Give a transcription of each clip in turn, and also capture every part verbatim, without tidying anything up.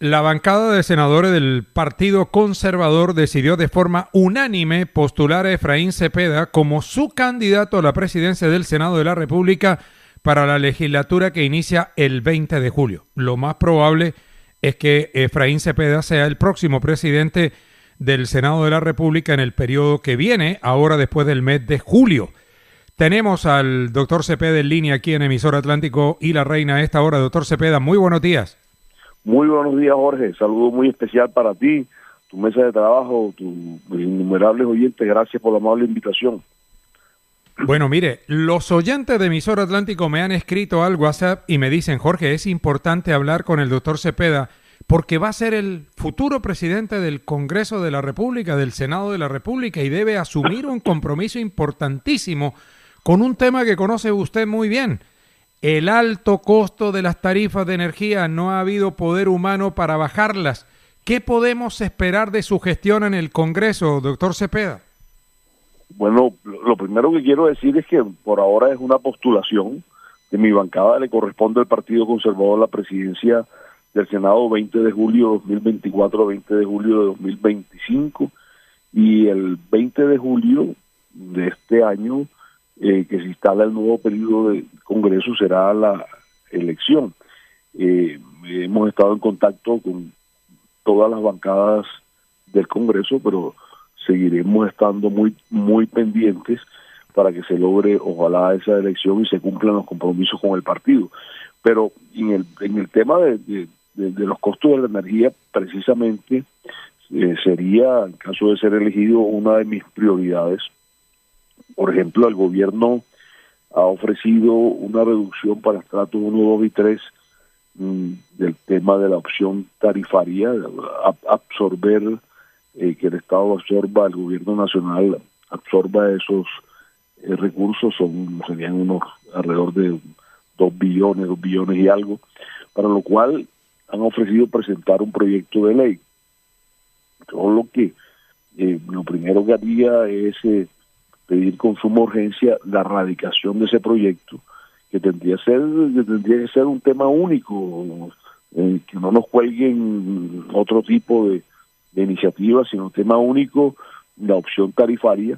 La bancada de senadores del Partido Conservador decidió de forma unánime postular a Efraín Cepeda como su candidato a la presidencia del Senado de la República para la legislatura que inicia el veinte de julio. Lo más probable es que Efraín Cepeda sea el próximo presidente del Senado de la República en el periodo que viene, ahora después del mes de julio. Tenemos al doctor Cepeda en línea aquí en Emisor Atlántico y La Reina a esta hora. Doctor Cepeda, muy buenos días. Muy buenos días, Jorge. Saludo muy especial para ti, tu mesa de trabajo, tus innumerables oyentes. Gracias por la amable invitación. Bueno, mire, los oyentes de Emisor Atlántico me han escrito al WhatsApp y me dicen, Jorge, es importante hablar con el doctor Cepeda porque va a ser el futuro presidente del Congreso de la República, del Senado de la República, y debe asumir un compromiso importantísimo con un tema que conoce usted muy bien. El alto costo de las tarifas de energía, no ha habido poder humano para bajarlas. ¿Qué podemos esperar de su gestión en el Congreso, doctor Cepeda? Bueno, lo primero que quiero decir es que por ahora es una postulación. De mi bancada le corresponde al Partido Conservador la presidencia del Senado veinte de julio de dos mil veinticuatro a veinte de julio de dos mil veinticinco. Y el veinte de julio de este año, Eh, que se instala el nuevo periodo de Congreso, será la elección. Eh, hemos estado en contacto con todas las bancadas del Congreso, pero seguiremos estando muy muy pendientes para que se logre, ojalá, esa elección y se cumplan los compromisos con el partido. Pero en el, en el tema de, de, de, de los costos de la energía, precisamente, eh, sería, en caso de ser elegido, una de mis prioridades. Por ejemplo, el gobierno ha ofrecido una reducción para estratos uno, dos y tres mmm, del tema de la opción tarifaria, ab absorber, eh, que el Estado absorba, el gobierno nacional absorba esos eh, recursos, son serían unos alrededor de dos billones, dos billones y algo, para lo cual han ofrecido presentar un proyecto de ley. Todo lo que, eh, lo primero que haría es Eh, pedir con suma urgencia la erradicación de ese proyecto, que tendría que ser, que tendría que ser un tema único, eh, que no nos cuelguen otro tipo de, de iniciativas, sino un tema único, la opción tarifaria,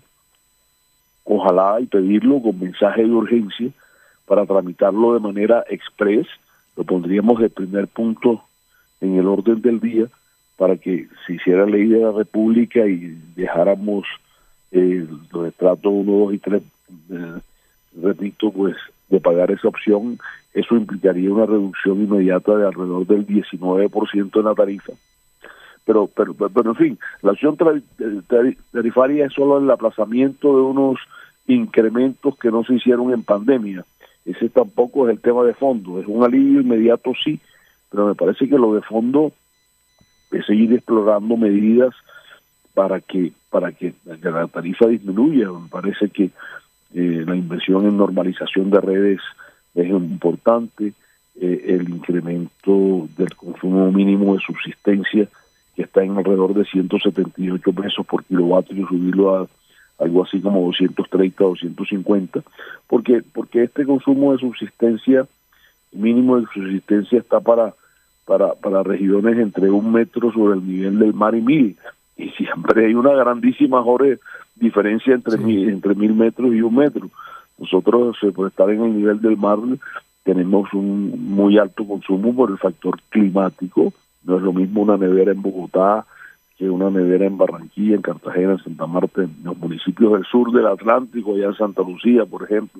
ojalá, y pedirlo con mensaje de urgencia para tramitarlo de manera express. Lo pondríamos de primer punto en el orden del día para que se hiciera ley de la República y dejáramos Eh, los estratos uno, dos y tres, eh, repito, pues de pagar esa opción. Eso implicaría una reducción inmediata de alrededor del diecinueve por ciento en la tarifa. Pero, pero, pero en fin, la opción tarifaria es solo el aplazamiento de unos incrementos que no se hicieron en pandemia. Ese tampoco es el tema de fondo. Es un alivio inmediato, sí, pero me parece que lo de fondo es seguir explorando medidas para que para que la tarifa disminuya. Me parece que eh, la inversión en normalización de redes es importante, eh, el incremento del consumo mínimo de subsistencia, que está en alrededor de ciento setenta y ocho pesos por kilovatio, subirlo a algo así como doscientos treinta, doscientos cincuenta, porque porque este consumo de subsistencia, mínimo de subsistencia, está para para para regiones entre un metro sobre el nivel del mar y mil. Y siempre hay una grandísima, Jorge, diferencia entre, sí. mil, entre mil metros y un metro. Nosotros, eh, por estar en el nivel del mar, tenemos un muy alto consumo por el factor climático. No es lo mismo una nevera en Bogotá que una nevera en Barranquilla, en Cartagena, en Santa Marta, en los municipios del sur del Atlántico, allá en Santa Lucía, por ejemplo.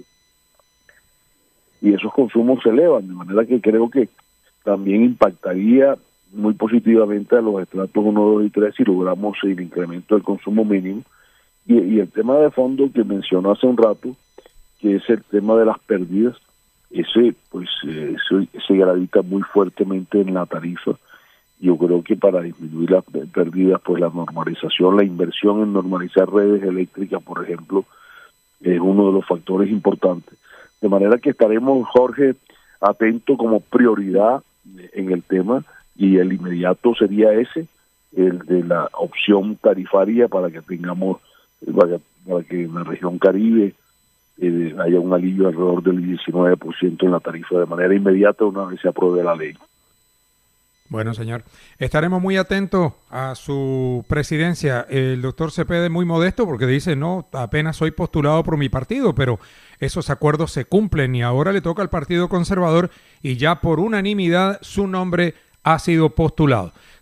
Y esos consumos se elevan, de manera que creo que también impactaría muy positivamente a los estratos uno, dos y tres si logramos el incremento del consumo mínimo. Y, y el tema de fondo que mencionó hace un rato, que es el tema de las pérdidas, ese pues eh, se, se gravita muy fuertemente en la tarifa. Yo creo que para disminuir las pérdidas, pues la normalización, la inversión en normalizar redes eléctricas, por ejemplo, es uno de los factores importantes. De manera que estaremos, Jorge, atentos como prioridad en el tema, y el inmediato sería ese, el de la opción tarifaria, para que tengamos, para, para que en la región Caribe eh, haya un alivio alrededor del diecinueve por ciento en la tarifa de manera inmediata una vez se apruebe la ley. Bueno, señor, estaremos muy atentos a su presidencia. El doctor Cepeda es muy modesto porque dice, no, apenas soy postulado por mi partido, pero esos acuerdos se cumplen y ahora le toca al Partido Conservador y ya por unanimidad su nombre ha sido postulado.